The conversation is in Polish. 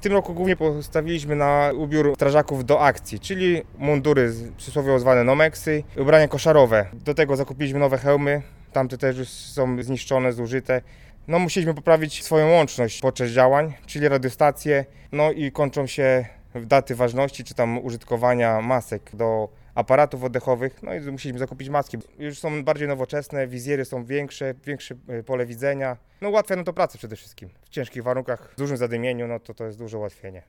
tym roku głównie postawiliśmy na ubiór strażaków do akcji, czyli mundury przysłowiowo zwane nomeksy, ubrania koszarowe. Do tego zakupiliśmy nowe hełmy, tamte też już są zniszczone, zużyte. No musieliśmy poprawić swoją łączność podczas działań, czyli radiostacje, no i kończą się daty ważności, czy tam użytkowania masek do aparatów oddechowych, no i musieliśmy zakupić maski. Już są bardziej nowoczesne, wizjery są większe pole widzenia. No ułatwia nam to pracę przede wszystkim. W ciężkich warunkach, w dużym zadymieniu, no to jest duże ułatwienie.